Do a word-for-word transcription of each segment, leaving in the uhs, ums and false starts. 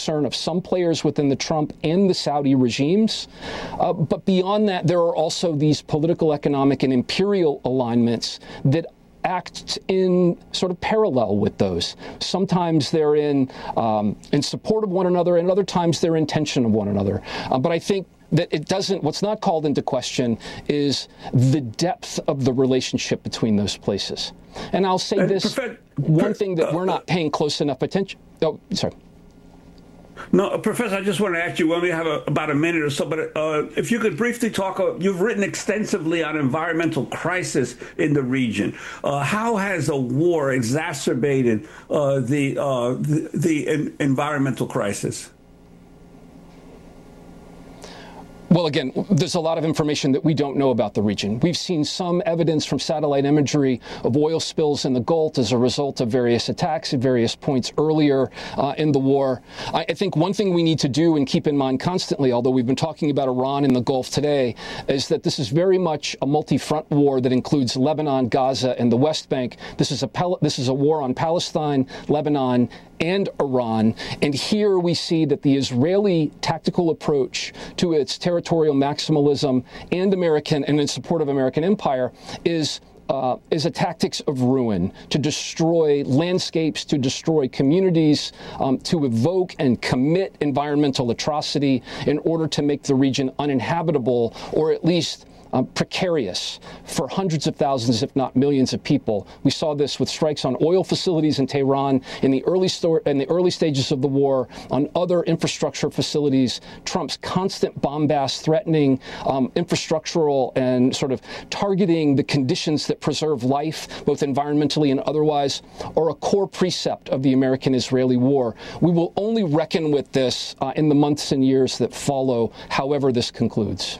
of some players within the Trump and the Saudi regimes. Uh, but beyond that, there are also these political, economic, and imperial alignments that act in sort of parallel with those. Sometimes they're in um, in support of one another, and other times they're in tension of one another. Uh, but I think that it doesn't, what's not called into question is the depth of the relationship between those places. And I'll say this, one thing that we're not paying close enough attention. Oh, sorry. No, Professor, I just want to ask you, we only have a, about a minute or so, but uh, if you could briefly talk, uh, you've written extensively on environmental crisis in the region. Uh, how has a war exacerbated uh, the, uh, the, the en- environmental crisis? Well, again, there's a lot of information that we don't know about the region. We've seen some evidence from satellite imagery of oil spills in the Gulf as a result of various attacks at various points earlier uh, in the war. I, I think one thing we need to do and keep in mind constantly, although we've been talking about Iran and the Gulf today, is that this is very much a multi-front war that includes Lebanon, Gaza, and the West Bank. This is a Pal- this is a war on Palestine, Lebanon, and Iran. And here we see that the Israeli tactical approach to its territorial maximalism and American and in support of American empire is uh, is a tactics of ruin, to destroy landscapes, to destroy communities, um, to evoke and commit environmental atrocity in order to make the region uninhabitable, or at least Um, precarious for hundreds of thousands, if not millions of people. We saw this with strikes on oil facilities in Tehran in the early sto- in the early stages of the war, on other infrastructure facilities. Trump's constant bombast threatening um, infrastructural and sort of targeting the conditions that preserve life, both environmentally and otherwise, are a core precept of the American-Israeli war. We will only reckon with this uh, in the months and years that follow, however this concludes.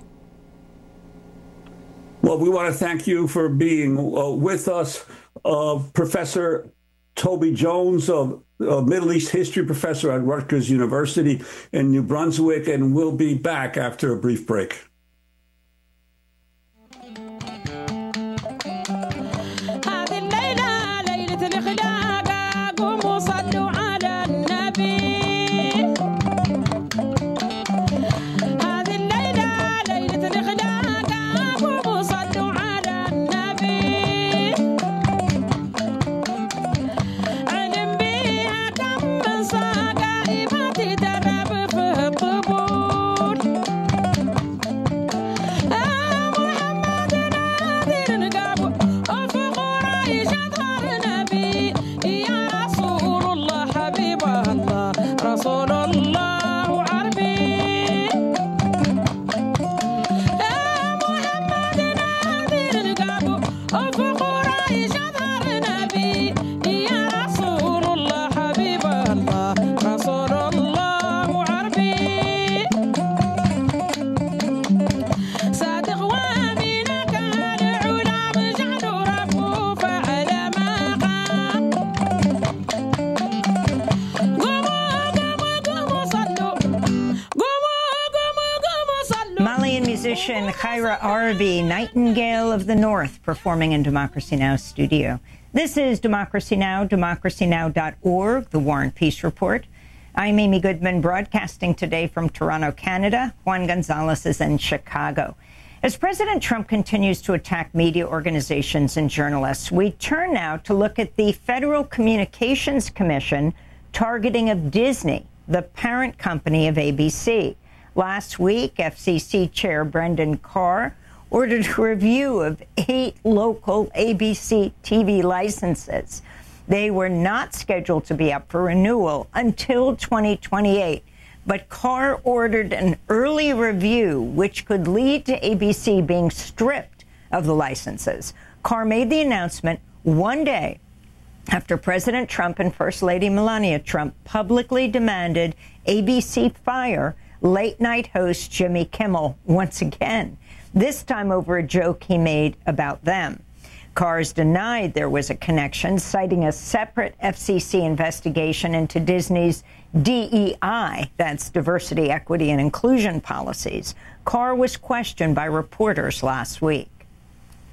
Well, we want to thank you for being uh, with us, uh, Professor Toby Jones, a uh, uh, Middle East history professor at Rutgers University in New Brunswick, and we'll be back after a brief break. Kyra Arabi, Nightingale of the North, performing in Democracy Now! Studio. This is Democracy Now!, democracy now dot org, the War and Peace Report. I'm Amy Goodman, broadcasting today from Toronto, Canada. Juan Gonzalez is in Chicago. As President Trump continues to attack media organizations and journalists, we turn now to look at the Federal Communications Commission targeting of Disney, the parent company of A B C. Last week, F C C Chair Brendan Carr ordered a review of eight local A B C T V licenses. They were not scheduled to be up for renewal until twenty twenty-eight. But Carr ordered an early review, which could lead to A B C being stripped of the licenses. Carr made the announcement one day after President Trump and First Lady Melania Trump publicly demanded A B C fire late-night host Jimmy Kimmel once again, this time over a joke he made about them. Carr's denied there was a connection, citing a separate F C C investigation into Disney's D E I, that's diversity, equity, and inclusion policies. Carr was questioned by reporters last week.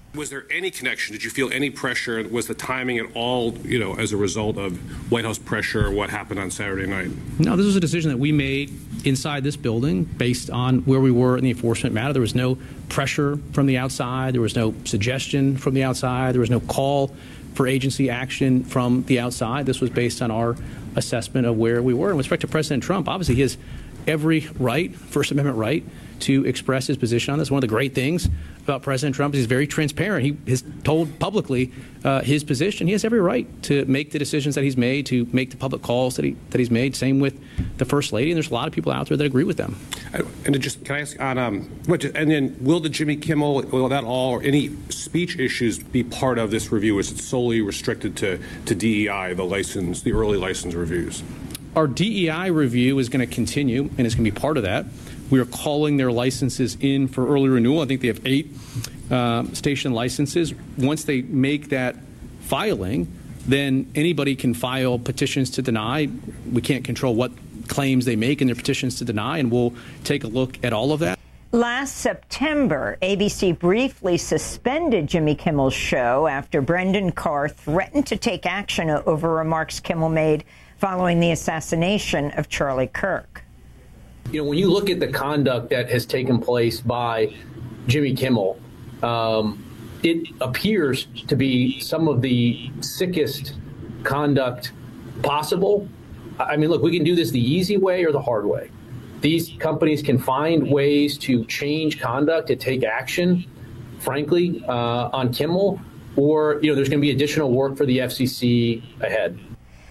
Was there any connection? Did you feel any pressure? Was the timing at all, you know, as a result of White House pressure or what happened on Saturday night? No, this was a decision that we made inside this building based on where we were in the enforcement matter. There was no pressure from the outside. There was no suggestion from the outside. There was no call for agency action from the outside. This was based on our assessment of where we were. And with respect to President Trump, obviously he has every right, First Amendment right, to express his position on this. One of the great things about President Trump is he's very transparent. He has told publicly uh, his position. He has every right to make the decisions that he's made, to make the public calls that he that he's made. Same with the First Lady, and there's a lot of people out there that agree with them. And to just can I ask on um, what? And then will the Jimmy Kimmel, will that all or any speech issues be part of this review? Is it solely restricted to to D E I, the license, the early license reviews? Our D E I review is going to continue, and it's going to be part of that. We are calling their licenses in for early renewal. I think they have eight uh, station licenses. Once they make that filing, then anybody can file petitions to deny. We can't control what claims they make in their petitions to deny, and we'll take a look at all of that. Last September, A B C briefly suspended Jimmy Kimmel's show after Brendan Carr threatened to take action over remarks Kimmel made following the assassination of Charlie Kirk. You know, when you look at the conduct that has taken place by Jimmy Kimmel, um, it appears to be some of the sickest conduct possible. I mean, look, we can do this the easy way or the hard way. These companies can find ways to change conduct, to take action, frankly, uh, on Kimmel, or, you know, there's going to be additional work for the F C C ahead.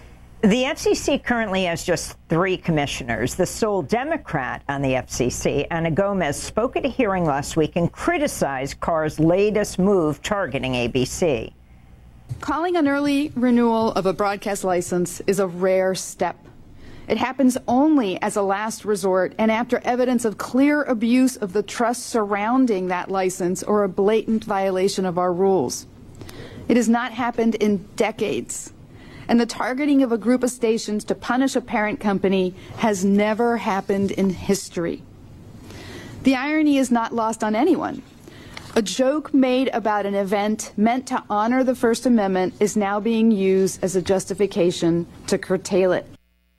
The F C C currently has just three commissioners. The sole Democrat on the F C C, Ana Gomez, spoke at a hearing last week and criticized Carr's latest move targeting A B C. Calling an early renewal of a broadcast license is a rare step. It happens only as a last resort and after evidence of clear abuse of the trust surrounding that license or a blatant violation of our rules. It has not happened in decades. And the targeting of a group of stations to punish a parent company has never happened in history. The irony is not lost on anyone. A joke made about an event meant to honor the First Amendment is now being used as a justification to curtail it.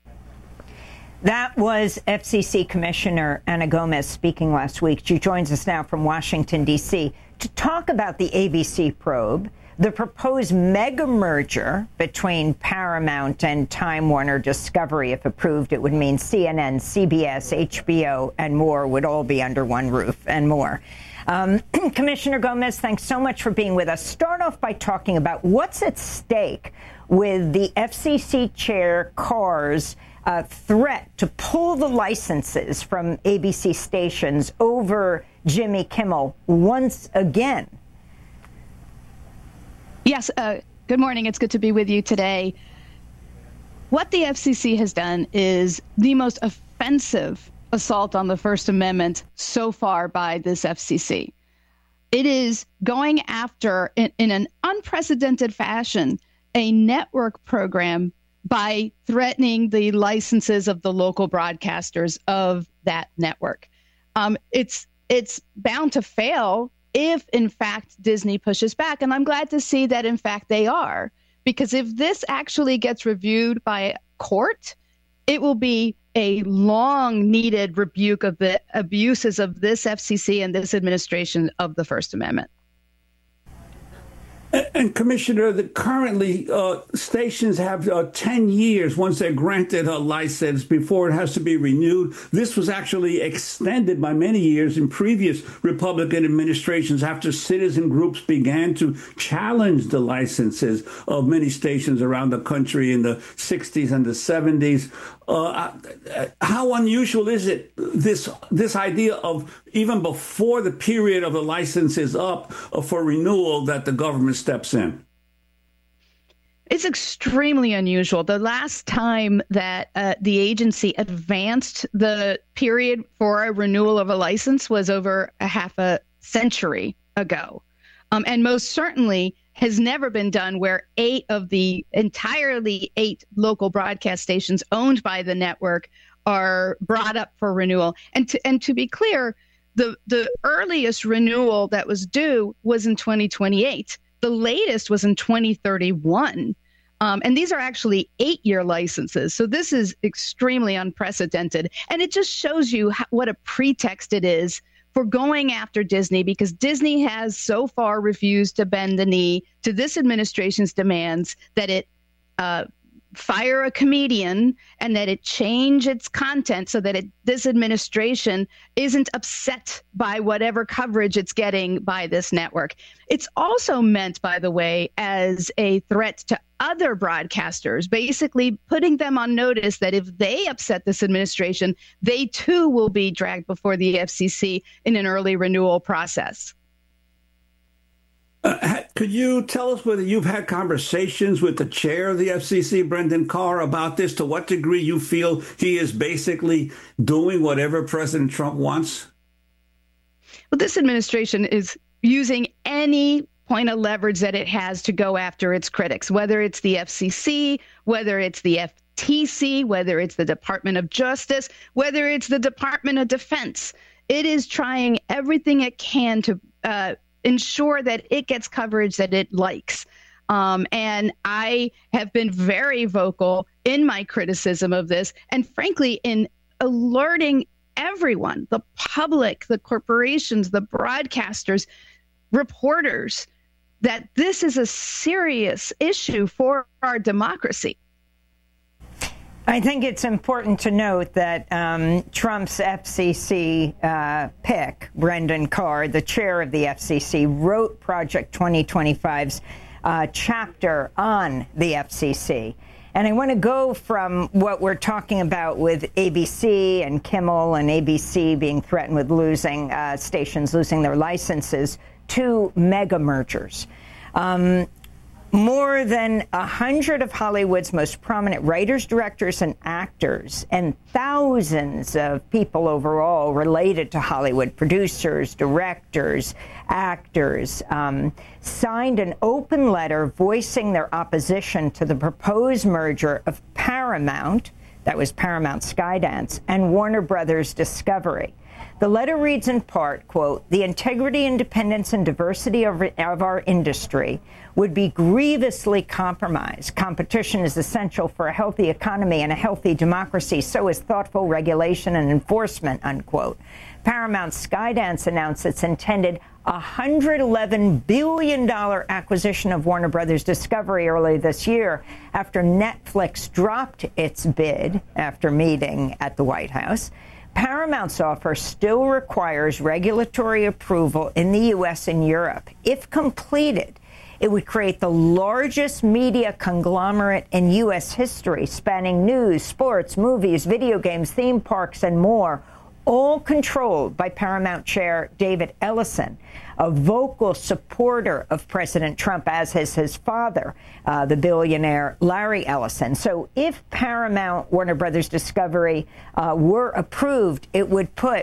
That was F C C Commissioner Ana Gomez speaking last week. She joins us now from Washington, D C to talk about the A B C probe, the proposed mega merger between Paramount and Time Warner Discovery. If approved, it would mean C N N, C B S, H B O, and more would all be under one roof and more. Um, Commissioner Gomez, thanks so much for being with us. Start off by talking about what's at stake with the F C C Chair Carr's uh, threat to pull the licenses from A B C stations over Jimmy Kimmel once again. Yes, uh, good morning. It's good to be with you today. What the F C C has done is the most offensive assault on the First Amendment so far by this F C C. It is going after, in, in an unprecedented fashion, a network program by threatening the licenses of the local broadcasters of that network. Um, it's it's bound to fail if, in fact, Disney pushes back. And I'm glad to see that, in fact, they are. Because if this actually gets reviewed by court, it will be a long-needed rebuke of the abuses of this F C C and this administration of the First Amendment. And, and Commissioner, the, currently uh, stations have uh, ten years once they're granted a license before it has to be renewed. This was actually extended by many years in previous Republican administrations after citizen groups began to challenge the licenses of many stations around the country in the sixties and the seventies. Uh, how unusual is it, this this idea of even before the period of the license is up uh, for renewal, that the government steps in? It's extremely unusual. The last time that uh, the agency advanced the period for a renewal of a license was over a half a century ago. Um, and most certainly has never been done where eight of the entirely eight local broadcast stations owned by the network are brought up for renewal. And to, and to be clear, the the earliest renewal that was due was in twenty twenty-eight. The latest was in twenty thirty-one. Um, and these are actually eight-year licenses. So this is extremely unprecedented. And it just shows you how, what a pretext it is for going after Disney, because Disney has so far refused to bend the knee to this administration's demands that it uh, fire a comedian and that it change its content so that it, this administration isn't upset by whatever coverage it's getting by this network. It's also meant, by the way, as a threat to other broadcasters, basically putting them on notice that if they upset this administration, they too will be dragged before the F C C in an early renewal process. Uh, could you tell us whether you've had conversations with the chair of the F C C, Brendan Carr, about this? To what degree you feel he is basically doing whatever President Trump wants? Well, this administration is using any point of leverage that it has to go after its critics, whether it's the F C C, whether it's the F T C, whether it's the Department of Justice, whether it's the Department of Defense. It is trying everything it can to uh, ensure that it gets coverage that it likes. Um, and I have been very vocal in my criticism of this, and frankly, in alerting everyone, the public, the corporations, the broadcasters, reporters, that this is a serious issue for our democracy. I think it's important to note that um, Trump's F C C uh, pick, Brendan Carr, the chair of the F C C, wrote Project twenty twenty-five's uh, chapter on the F C C. And I want to go from what we're talking about with A B C and Kimmel and A B C being threatened with losing uh, stations, losing their licenses, to mega mergers. Um, More than a hundred of Hollywood's most prominent writers, directors, and actors, and thousands of people overall related to Hollywood, producers, directors, actors, um, signed an open letter voicing their opposition to the proposed merger of Paramount, that was Paramount Skydance, and Warner Brothers Discovery. The letter reads in part, quote, "The integrity, independence, and diversity of, of our industry would be grievously compromised. Competition is essential for a healthy economy and a healthy democracy. So is thoughtful regulation and enforcement," unquote. Paramount Skydance announced its intended one hundred eleven billion dollars acquisition of Warner Brothers Discovery early this year after Netflix dropped its bid after meeting at the White House. Paramount's offer still requires regulatory approval in the U S and Europe. If completed, it would create the largest media conglomerate in U S history, spanning news, sports, movies, video games, theme parks, and more, all controlled by Paramount chair David Ellison, a vocal supporter of President Trump, as is his father, uh, the billionaire Larry Ellison. So if Paramount Warner Brothers Discovery uh, were approved, it would put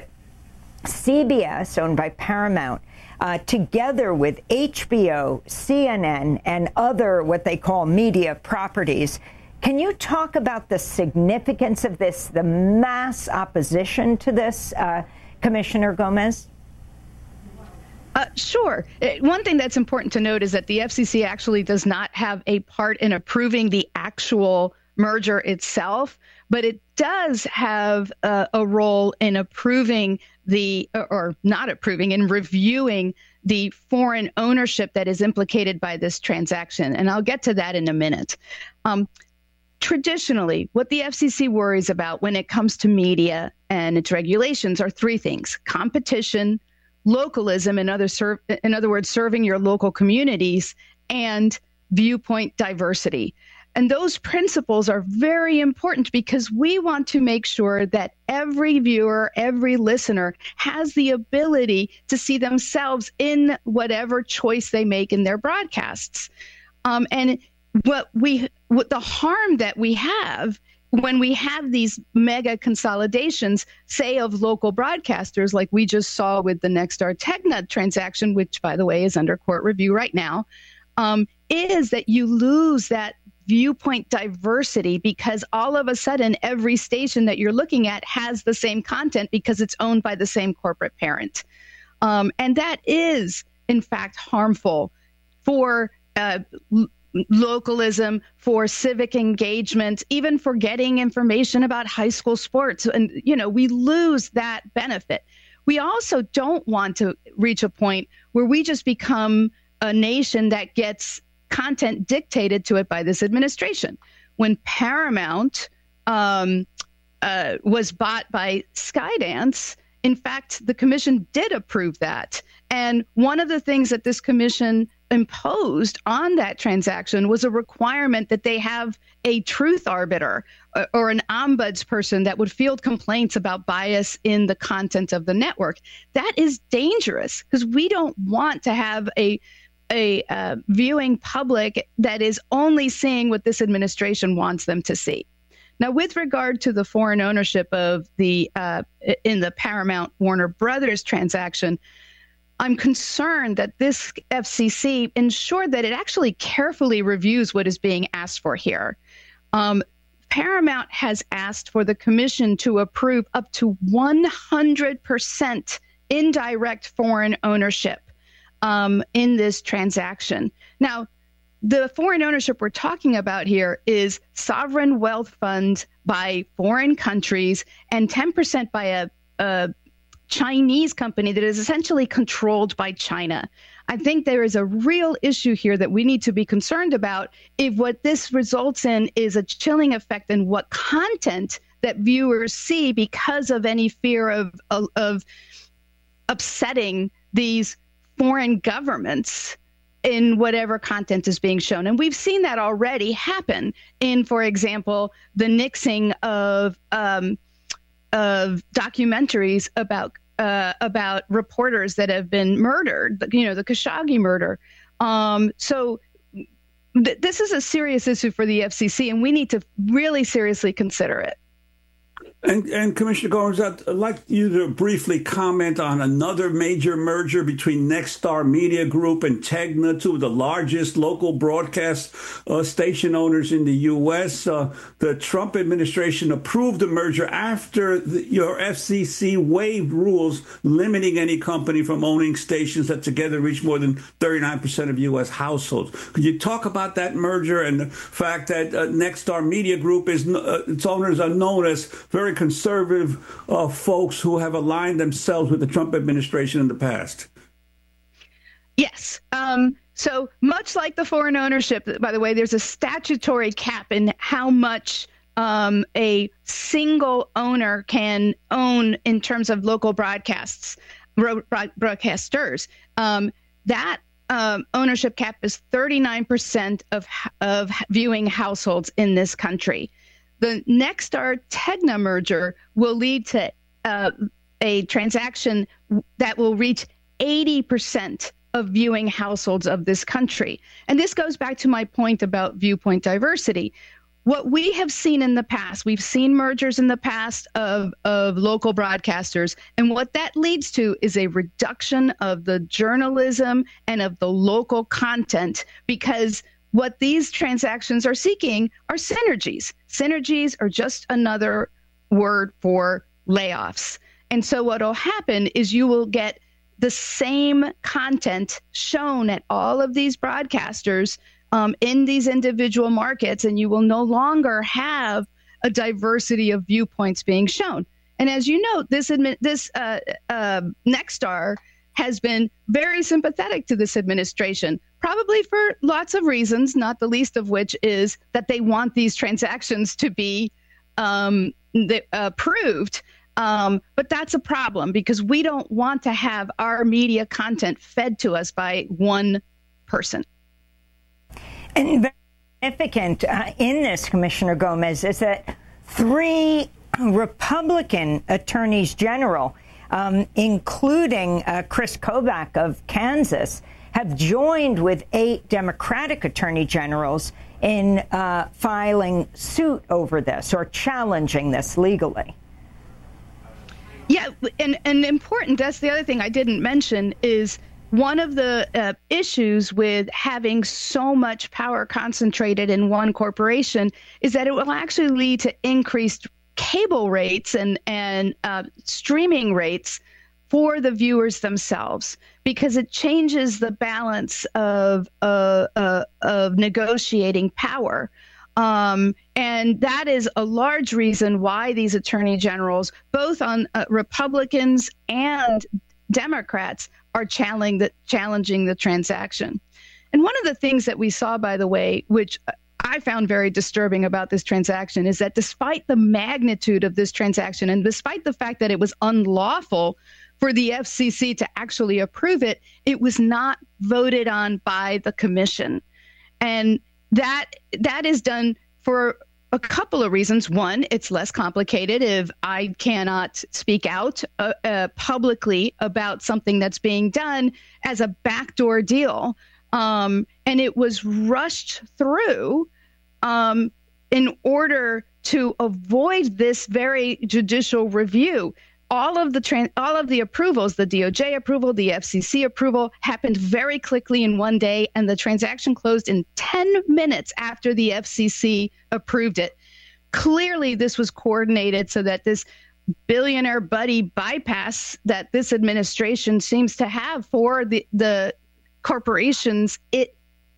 C B S, owned by Paramount, uh, together with H B O, C N N, and other what they call media properties. Can you talk about the significance of this, the mass opposition to this, uh, Commissioner Gomez? Uh, sure. One thing that's important to note is that the F C C actually does not have a part in approving the actual merger itself, but it does have uh, a role in approving the, or not approving, in reviewing the foreign ownership that is implicated by this transaction. And I'll get to that in a minute. Um, Traditionally, what the F C C worries about when it comes to media and its regulations are three things: competition, localism, in other, serv- in other words, serving your local communities, and viewpoint diversity. And those principles are very important because we want to make sure that every viewer, every listener has the ability to see themselves in whatever choice they make in their broadcasts. Um, and what we, what the harm that we have when we have these mega consolidations, say of local broadcasters, like we just saw with the Nexstar Tegna transaction, which, by the way, is under court review right now, um, is that you lose that viewpoint diversity because all of a sudden every station that you're looking at has the same content because it's owned by the same corporate parent. Um, and that is, in fact, harmful for uh, l- localism, for civic engagement, even for getting information about high school sports. And, you know, we lose that benefit. We also don't want to reach a point where we just become a nation that gets content dictated to it by this administration. When Paramount um, uh, was bought by Skydance, in fact, the commission did approve that. And one of the things that this commission imposed on that transaction was a requirement that they have a truth arbiter or, or an ombudsperson that would field complaints about bias in the content of the network. That is dangerous because we don't want to have a a uh, viewing public that is only seeing what this administration wants them to see. Now, with regard to the foreign ownership of the uh, in the Paramount Warner Brothers transaction, I'm concerned that this F C C ensured that it actually carefully reviews what is being asked for here. Um, Paramount has asked for the commission to approve up to one hundred percent indirect foreign ownership um, in this transaction. Now, the foreign ownership we're talking about here is sovereign wealth funds by foreign countries and ten percent by a, a Chinese company that is essentially controlled by China. I think there is a real issue here that we need to be concerned about if what this results in is a chilling effect in what content that viewers see because of any fear of, of, of upsetting these foreign governments in whatever content is being shown. And we've seen that already happen in, for example, the nixing of um, of documentaries about uh, about reporters that have been murdered, you know, the Khashoggi murder. Um, so th- this is a serious issue for the F C C, and we need to really seriously consider it. And, and Commissioner Goins, I'd like you to briefly comment on another major merger between Nexstar Media Group and Tegna, two of the largest local broadcast uh, station owners in the U S. Uh, the Trump administration approved the merger after the, your F C C waived rules limiting any company from owning stations that together reach more than thirty-nine percent of U S households. Could you talk about that merger and the fact that uh, Nexstar Media Group, is uh, its owners are known as very conservative uh, folks who have aligned themselves with the Trump administration in the past? Yes. Um, so much like the foreign ownership, by the way, there's a statutory cap in how much um, a single owner can own in terms of local broadcasts, broadcasters. Um, that um, ownership cap is thirty-nine percent of of viewing households in this country. The Nexstar Tegna merger will lead to uh, a transaction that will reach eighty percent of viewing households of this country. And this goes back to my point about viewpoint diversity. What we have seen in the past, we've seen mergers in the past of, of local broadcasters. And what that leads to is a reduction of the journalism and of the local content, because what these transactions are seeking are synergies. Synergies are just another word for layoffs. And so what will happen is you will get the same content shown at all of these broadcasters um, in these individual markets, and you will no longer have a diversity of viewpoints being shown. And as you know, this admi- this uh, uh, Nexstar has been very sympathetic to this administration, probably for lots of reasons, not the least of which is that they want these transactions to be um, the, uh, approved. Um, but that's a problem because we don't want to have our media content fed to us by one person. And very significant uh, in this, Commissioner Gomez, is that three Republican attorneys general, um, including uh, Chris Kobach of Kansas, have joined with eight Democratic attorney generals in uh, filing suit over this or challenging this legally. Yeah, and, and important, that's the other thing I didn't mention, is one of the uh, issues with having so much power concentrated in one corporation is that it will actually lead to increased cable rates and, and uh, streaming rates for the viewers themselves, because it changes the balance of, uh, uh, of negotiating power. Um, and that is a large reason why these attorney generals, both on uh, Republicans and Democrats, are challenging the, challenging the transaction. And one of the things that we saw, by the way, which I found very disturbing about this transaction, is that despite the magnitude of this transaction and despite the fact that it was unlawful for the F C C to actually approve it, it was not voted on by the commission. And that that is done for a couple of reasons. One, it's less complicated if I cannot speak out uh, uh, publicly about something that's being done as a backdoor deal. Um, and it was rushed through um, in order to avoid this very judicial review. All of the trans- all of the approvals, the D O J approval, the F C C approval, happened very quickly in one day, and the transaction closed in ten minutes after the F C C approved it. Clearly, this was coordinated so that this billionaire buddy bypass that this administration seems to have for the, the corporations it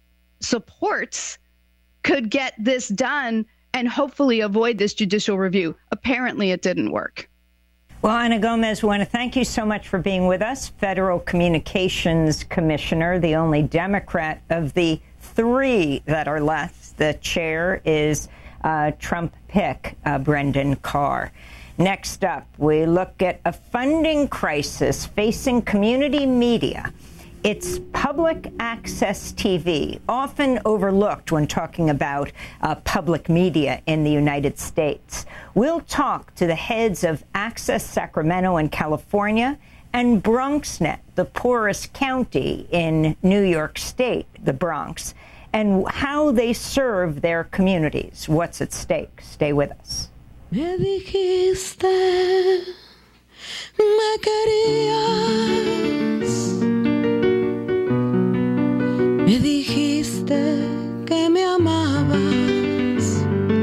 supports could get this done and hopefully avoid this judicial review. Apparently, it didn't work. Well, Ana Gomez, we want to thank you so much for being with us. Federal Communications Commissioner, the only Democrat of the three that are left. The chair is uh, Trump pick, uh, Brendan Carr. Next up, we look at a funding crisis facing community media. It's public access T V, often overlooked when talking about uh, public media in the United States. We'll talk to the heads of Access Sacramento in California and BronxNet, the poorest county in New York State, the Bronx, and how they serve their communities. What's at stake? Stay with us. Me dijiste, me querías. Me dijiste que me amabas.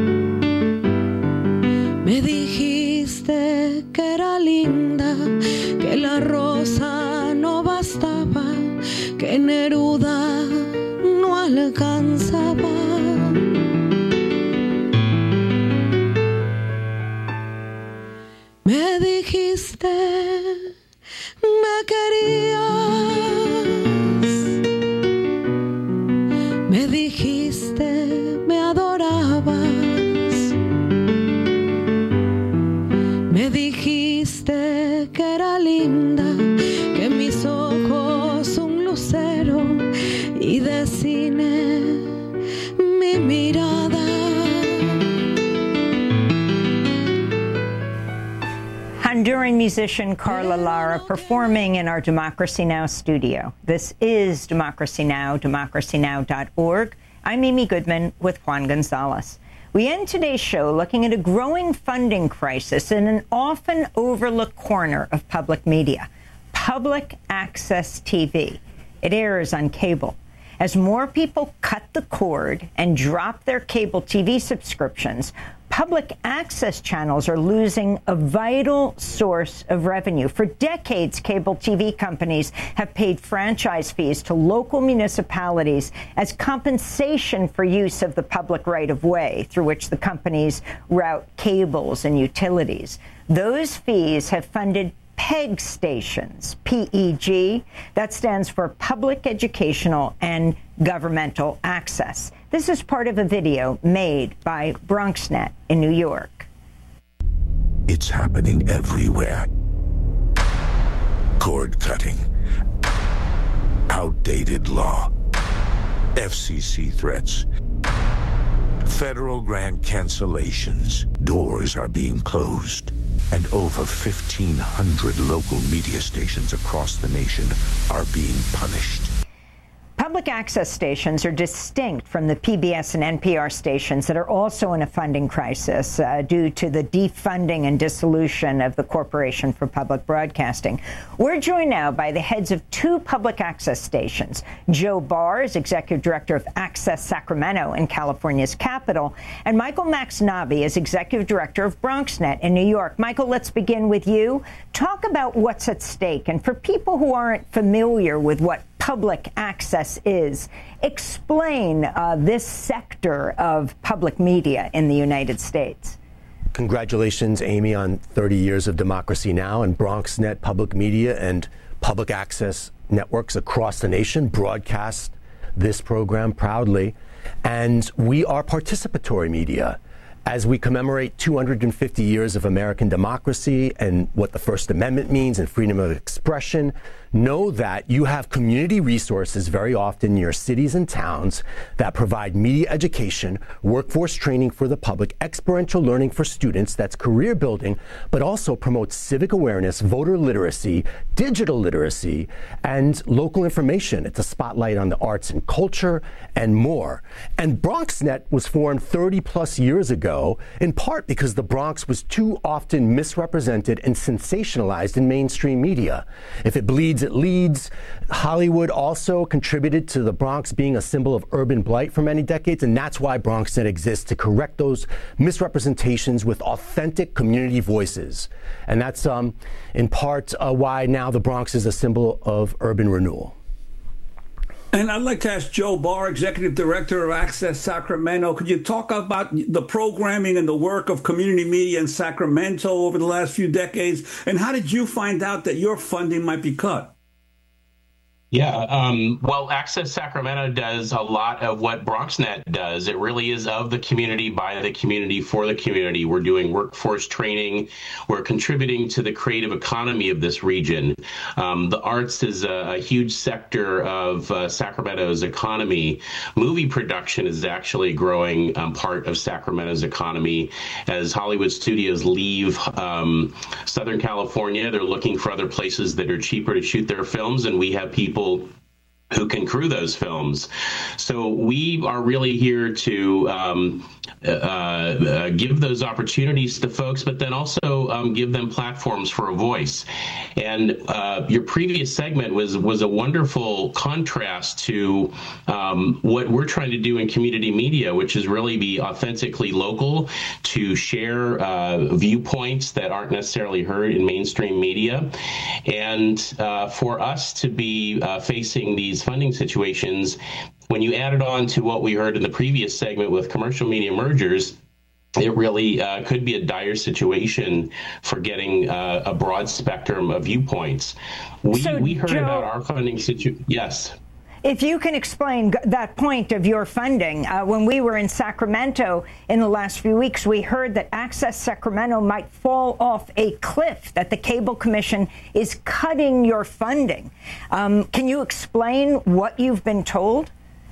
Me dijiste que era linda, que la rosa no bastaba, que Neruda no alcanzaba. Me dijiste, me querías. Me dijiste, me adorabas. Me dijiste que era linda, que mis ojos un lucero y de cine mi mirada. Honduran musician Carla Lara performing in our Democracy Now! Studio. This is Democracy Now!, democracy now dot org. I'm Amy Goodman with Juan Gonzalez. We end today's show looking at a growing funding crisis in an often overlooked corner of public media, public access T V. It airs on cable. As more people cut the cord and drop their cable T V subscriptions, public access channels are losing a vital source of revenue. For decades, cable T V companies have paid franchise fees to local municipalities as compensation for use of the public right-of-way through which the companies route cables and utilities. Those fees have funded PEG stations, P E G. That stands for Public Educational and Governmental Access. This is part of a video made by BronxNet in New York. It's happening everywhere. Cord cutting, outdated law, F C C threats, federal grant cancellations. Doors are being closed, and over fifteen hundred local media stations across the nation are being punished. Public public access stations are distinct from the P B S and N P R stations that are also in a funding crisis uh, due to the defunding and dissolution of the Corporation for Public Broadcasting. We're joined now by the heads of two public access stations. Joe Barr is Executive Director of Access Sacramento in California's capital, and Michael Maxnabi is Executive Director of BronxNet in New York. Michael, let's begin with you. Talk about what's at stake. And for people who aren't familiar with what public access is, explain uh, this sector of public media in the United States. Congratulations, Amy, on thirty years of Democracy Now! And BronxNet Public Media and public access networks across the nation broadcast this program proudly. And we are participatory media. As we commemorate two hundred fifty years of American democracy and what the First Amendment means and freedom of expression, know that you have community resources very often in your cities and towns that provide media education, workforce training for the public, experiential learning for students, that's career building, but also promotes civic awareness, voter literacy, digital literacy, and local information. It's a spotlight on the arts and culture and more. And BronxNet was formed thirty plus years ago, in part because the Bronx was too often misrepresented and sensationalized in mainstream media. If it bleeds, it leads. Hollywood also contributed to the Bronx being a symbol of urban blight for many decades, and that's why BronxNet exists, to correct those misrepresentations with authentic community voices. And that's um, in part uh, why now the Bronx is a symbol of urban renewal. And I'd like to ask Joe Barr, Executive Director of Access Sacramento, could you talk about the programming and the work of community media in Sacramento over the last few decades? And how did you find out that your funding might be cut? Yeah, um, well, Access Sacramento does a lot of what BronxNet does. It really is of the community, by the community, for the community. We're doing workforce training. We're contributing to the creative economy of this region. Um, the arts is a, a huge sector of uh, Sacramento's economy. Movie production is actually a growing um, part of Sacramento's economy. As Hollywood studios leave um, Southern California, they're looking for other places that are cheaper to shoot their films, and we have people who can crew those films. So we are really here to um, uh, uh, give those opportunities to folks, but then also um, give them platforms for a voice. And uh, your previous segment was was a wonderful contrast to um, what we're trying to do in community media, which is really be authentically local, to share uh, viewpoints that aren't necessarily heard in mainstream media, and uh, for us to be uh, facing these funding situations. When you add it on to what we heard in the previous segment with commercial media mergers, it really uh, could be a dire situation for getting uh, a broad spectrum of viewpoints. We, so, we heard Joe, about our funding situation. Yes. If you can explain that point of your funding, uh, when we were in Sacramento in the last few weeks, we heard that Access Sacramento might fall off a cliff, that the Cable Commission is cutting your funding. Um, can you explain what you've been told?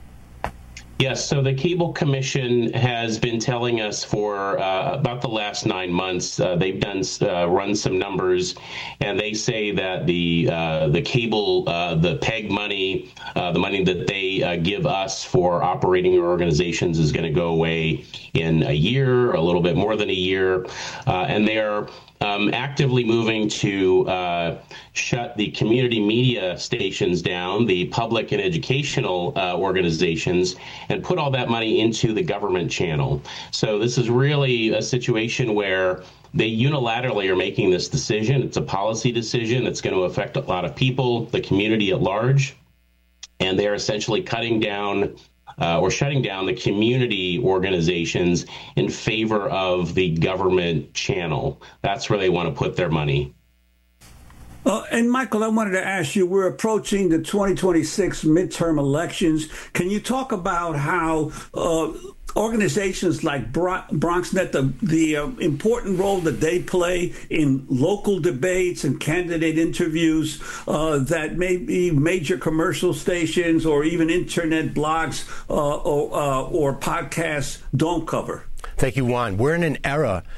Yes, so the Cable Commission has been telling us for uh, about the last nine months. Uh, they've done uh, run some numbers, and they say that the uh, the cable, uh, the PEG money, uh, the money that they uh, give us for operating our organizations, is going to go away in a year, a little bit more than a year, uh, and they are Um, actively moving to uh, shut the community media stations down, the public and educational uh, organizations, and put all that money into the government channel. So this is really a situation where they unilaterally are making this decision. It's a policy decision that's going to affect a lot of people, the community at large, and they're essentially cutting down Uh, or shutting down the community organizations in favor of the government channel. That's where they want to put their money. Uh, and Michael, I wanted to ask you, we're approaching the twenty twenty-six midterm elections. Can you talk about how uh, organizations like Bro- BronxNet, the, the uh, important role that they play in local debates and candidate interviews uh, that maybe major commercial stations or even internet blogs uh, or, uh, or podcasts don't cover? Thank you, Juan. We're in an era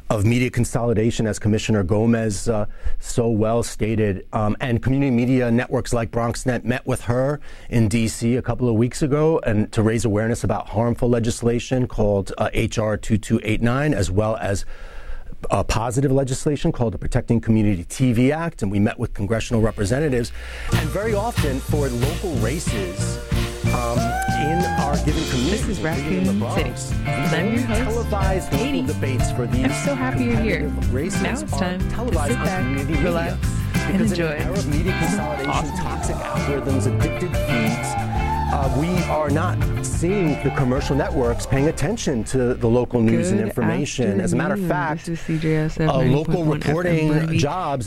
of media consolidation, as Commissioner Gomez uh, so well stated. Um, and community media networks like BronxNet met with her in D C a couple of weeks ago and to raise awareness about harmful legislation called uh, H R twenty-two eighty-nine, as well as uh, positive legislation called the Protecting Community T V Act. And we met with congressional representatives. And very often for local races, Um, in our given community. This is Raccoon City. And I'm your host, televised Katie. Debates for these I'm so happy you're here. Races now it's time to televised sit back, media. relax, and because enjoy. In an era of media consolidation, awesome. Toxic algorithms, addicted feeds, uh, we are not seeing the commercial networks paying attention to the local news Good and information. As a matter of fact, uh, local reporting jobs